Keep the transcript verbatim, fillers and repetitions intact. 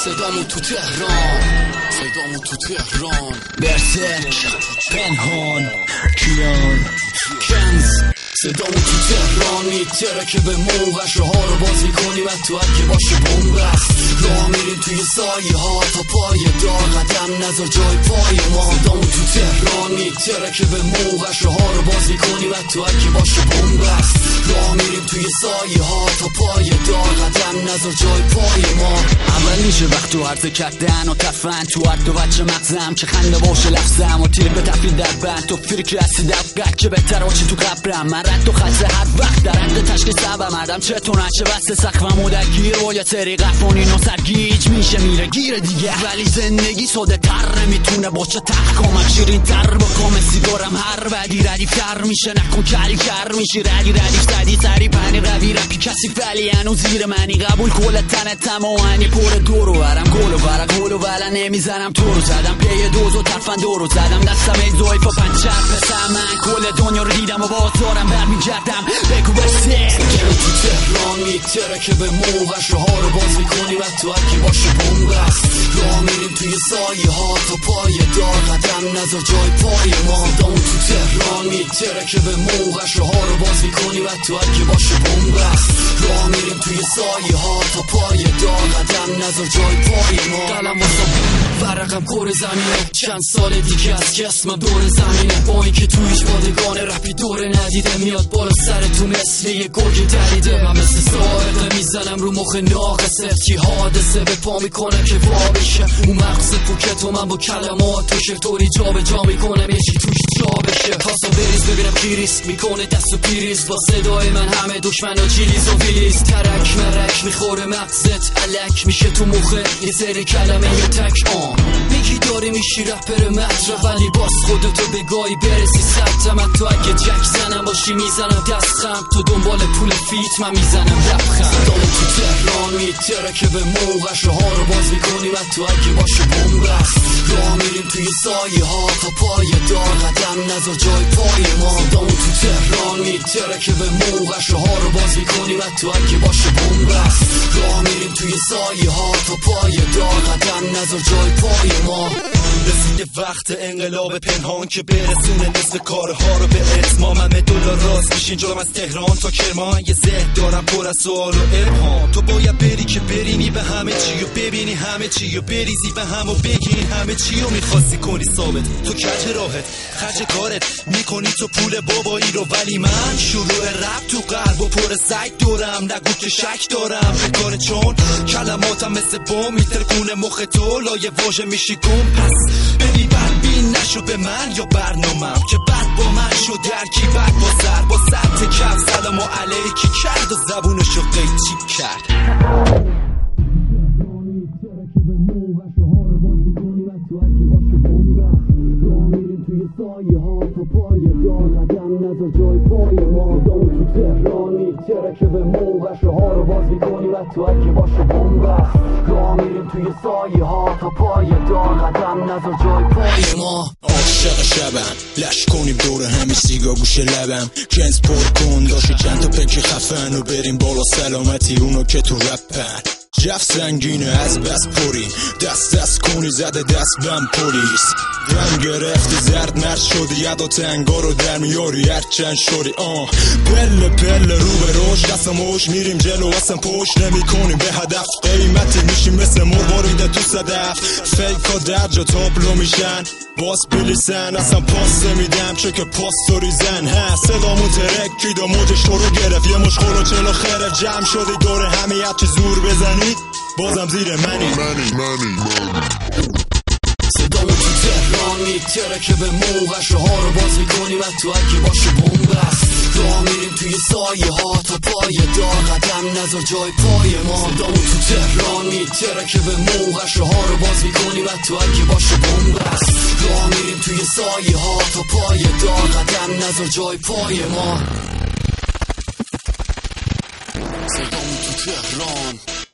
صدامو تو تهران، صدامو تو تهران. برسک پنهان کیان کنز صدامو تو تهران میتره که به موقعش ها رو باز میکنیم حتی اگه باشه بومبست. راه میریم توی سایه ها تا پای دار، قدم نذار جای پای ما. صدامو تو تهران میتره که به موقعش ها رو باز میکنیم حتی اگه باشه بومبست. راه میریم توی سایه ها تا پای دار، قدم نذار جای پای ما. اول میشه وقت تو عرض کردن و تفن تو هر دو بچه مغزم که خنده باشه لفظم و تیر به تفیل در بند تو فکر هستی دقیق که بهتر آچی تو قبرم. من رد و خسته هر وقت در رد تشکیل سبم مردم چطور نچه بسته سقفم و درگیر با یه سری قفانین و سرگیج میشه میره گیر دیگه. ولی زندگی ساده تر نمیتونه باشه تحکامم شیرین تر بکنم سیگارم هر بدی ردیف تر میشه نکن کلی کر میشی ردی ردیف زدی سری پنی قوی رپی کسی ولی هنو زیر منی قبول کل تنت تمامی پر دورو برم گل و برا گل و بلا نمیزنم تو رو زدم پی دوز و ترفن دورو زدم دستم ای زویف و پنچر پسم من کل دنیا رو دیدم و بازارم برمیگردم بگو بسه. صدامو تو تهران میتره که به موقعش ها رو باز میکنیم حتی اگه باشه بومبست. راه میریم توی سایه ها تا پای دار، قدم نذار جای پای ما. صدامو تو تهران میتره که به موقعش ها رو باز میکنیم حتی اگه باشه بومبست. راه میریم توی سایه ها تا پای دار، قدم نذار جای پای ما. قلم واسم ورقم پر زمینه چند سال دیگه از که اسمم دور زمینه. با اینکه تویش بادگان رپی دور ندیده میاد بالا سر تو مثل یه گرگ دریده. من مثل سائقه میزنم رو مخ ناقصه چی حادثه به پا میکنه که وا بشه. اون مغز پوکت و من با کلمات توش طوری جا به جا میکنم یه چی توش جا بشه. خواستم بریز ببینم کی ریسک میکنه دست و پیریز با صدای من همه دشمن و چیلیز و ویلیز. ترک مرک میخوره مغزت علک میشه تو مخه یه سری کلمه یه تک آن میگی داری میشی رپر مطرح ولی باز خودتو بگاهی برسی سبتم. تو اگه جک زنم باشی میزنم دست خم تو دنبال پول فیت من میزنم لبخم. صدامو تو تهران میتره که به موقعش ها رو باز میکنیم حتی اگه باشه بومبست. راه میریم توی سایه ها تا پای دار، قدم نذار جای پای ما. صدامو تو تهران میتره که به موقعش ها رو باز میکنیم حتی اگه باشه بومبست. راه میریم توی سایه ها تا پای دار، قدم نذار جای پای ما. رسیده وقت انقلاب پنهان که برسونه نصف کارها رو به اتمام. همه دلار راست میشین جلوم از تهران تا کرمان. یه ذهن دارم پر از سوال و ابهام. تو باید بری که برینی به همه چی و ببینی همه چی و بریزی به هم و بگیری همه چی و میخواستی کنی ثابت. تو کج راهت خرج کارت میکنی تو پول بابایی رو ولی من شروع رپ تو قلب و پر سگ دورم. نگو که شک دارم به کار چون کلماتم مثل بوم میترکونه مخ تو لایه واژه میشی گم. پس ببین بدبین نشو به من یا برنامم که بد با من شد درکی بد با سر با سبت کف سلام و علیکی کرد و زبونشو قیچی کرد. سایه ها تو پای دار، قدم نذار جای پای ما. صدامو تو تهران میتره که به موقعش ها رو باز میکنیم حتی اگه باشه بومبست. راه میریم توی سایه ها تا پای دار، قدم نذار جای پای ما. عاشق شبم لش کنیم دور همی سیگا گوشه لبم کنز پر کن داشتی چند تا پکی خفن و بریم بالا سلامتی اونو که تو رپن. جف سنگینه از بس پری دست دست کنی زده دست بم پلیس. رنگ گرفتی زرد مرد شدی یدا تنگا رو در میاری هر چند شدی آه پله پله رو به روش دستم اوش میریم جلو اصلا پشت نمی کنیم به هدف. قیمتی میشیم مثل مرواریده تو صدف فیک ها در جا تابلو میشن باز بلیسن اصلا پاس میدم چه که پاستوری زن هست. صدامون ترکید و موجش تو رو گرفت یه مش خلو چلو خرف جمع شدی دور همه هرچی زور بزنی بازم زیر منی منی منی صدامو تو تهران میتره که به موقعش ها رو باز میکنیم حتی اگه باشه بومبست. راه میریم توی سایه ها تا پای دار، قدم نذار جای پای ما. صدامو تو تهران میتره که به موقعش ها رو باز میکنیم حتی اگه باشه بومبست. راه میریم توی سایه ها تا پای دار، قدم نذار جای پای ما. صدامو تو تهران